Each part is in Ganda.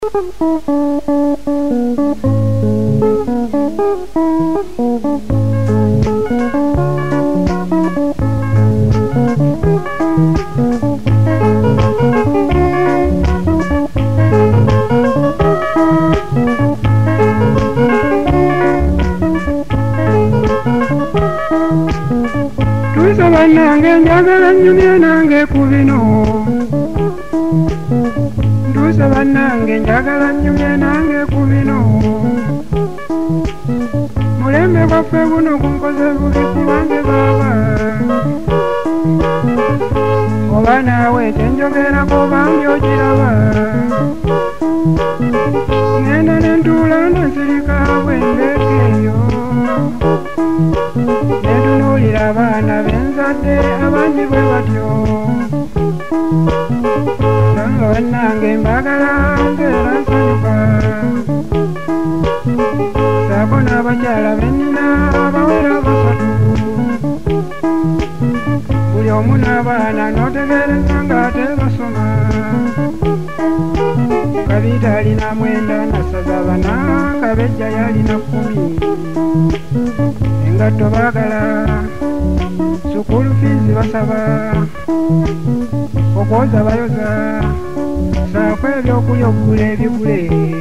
Banange njagala nyumye nange kubino Ndusa banange njagala nyumye nange kubino Mulembe kwaffe guno kunkoze bubi kubange baba Oba naawe kyenjogerako bambi okiraba Ngenda nentuula nsirika bwembeekeeyo Netunuulira abaana benzadde abangi bwe batyo Nanga bannange mbagala mbeera nsanyuka Saako n'abakyala bennina abawera basatu Buli omu n'abaana n'otegeereza ng'ate basoma Kabiita alina 9 nasaza bana Kabejja yalina 10 Engatto baagala sukulu fiizi basaba okwoza bayoza saako ebyokulya okugula ebigule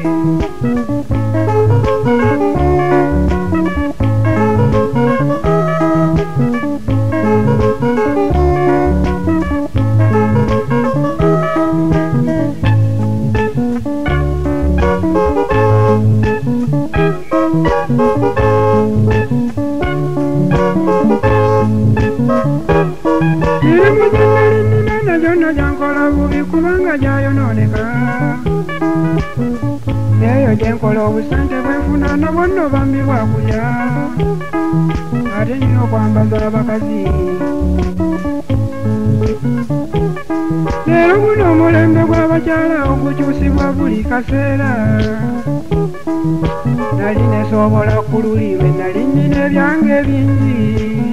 Jonna jankola bubi kubanga jayonooneka Eyo gyenkola obusente bwenfuna nabonna bambi bwakulya ate nina okwambaza abakazi Leero guno omulembe gw'abakyala ogukyusibwa buli kaseera Nali nesobola ku luli lwe nali nnina ebyange bingi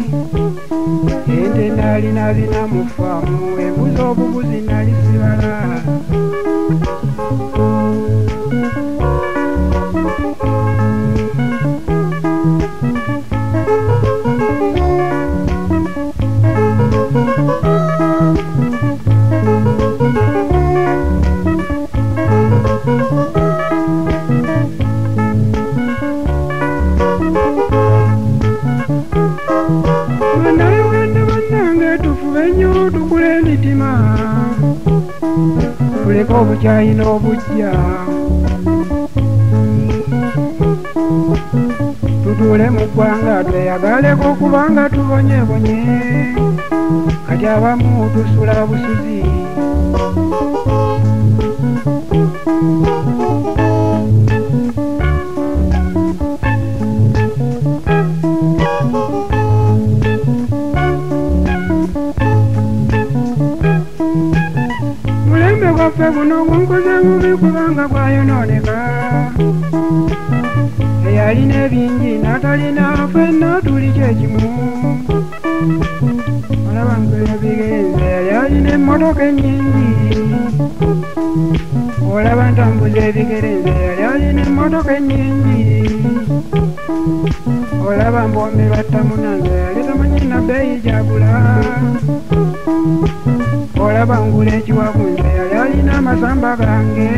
Ente nalina bina mu faamu embuzi obuguzi nali sibala tukule emitima tuleke obukyayi n'obujja tutuule mu ggwanga tweyagaleko kubanga tubonyebonye kati abamu tusula busuzi Gwaffe guno gunkoze bubi kubanga gwayonooneka Eyalina ebingi n'atalina ffenna tuli kyekimu Olaba nkubigenze yali alina emmotoka ennyingi Olaba ntambuza ebigerenze yali alina emmotoka ennyingi Olaba mbombi battamunanze yali tamanyi na bbeeyi gyagula Olaba ngula ekiwagunze yali alina amasamba gange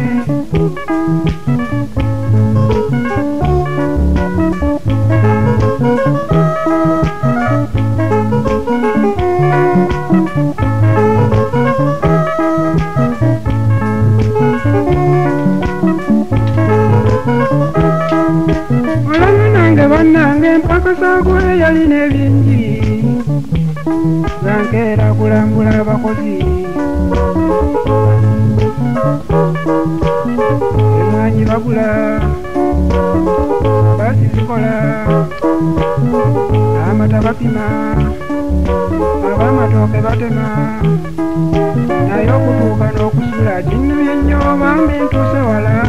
Olaba nange bannange mpaka saako eyalina ebingi Zankeera kulambula abakozi Emwanyi bagula Basi zikola Amata bapima Ab'amatooke batema Naye okutuuka n'okusula kinnuye nnyo bambi ntuuse wala